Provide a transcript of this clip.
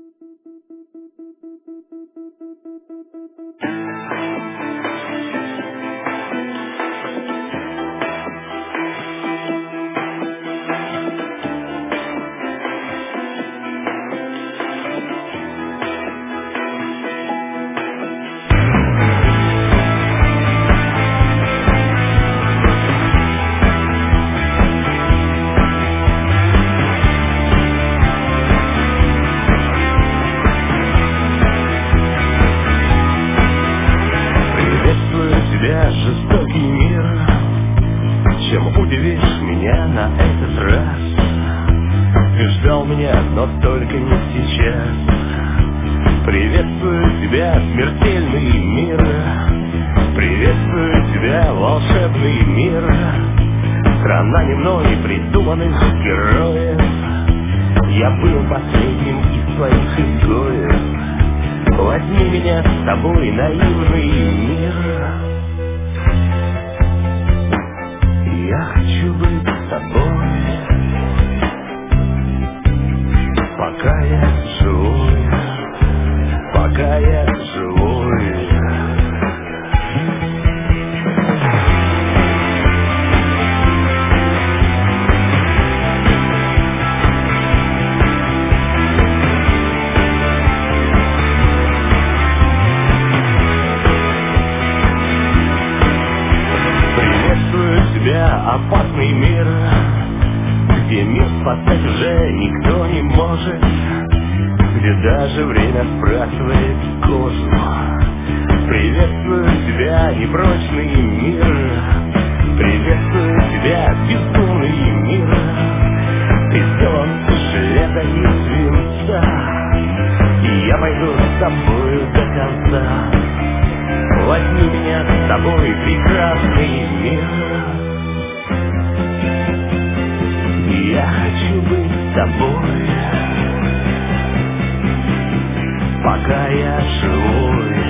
Жестокий мир, чем удивишь меня на этот раз? Ты ждал меня, но только не сейчас. Приветствую тебя, смертельный мир. Приветствую тебя, волшебный мир. Страна не мной придуманных героев. Я был последним из твоих изгоев. Возьми меня с тобой, наивный мир. Я хочу быть с тобой, пока я живой, пока я живой. Опасный мир, где мир спасать уже никто не может, где даже время сбрасывает кожу. Приветствую тебя, непрочный мир. Приветствую тебя, безумный мир. Ты сделан из железа и свинца, и я пойду с тобою до конца. Возьми меня с тобой, прекрасный мир. Я хочу быть с тобой, пока я живой.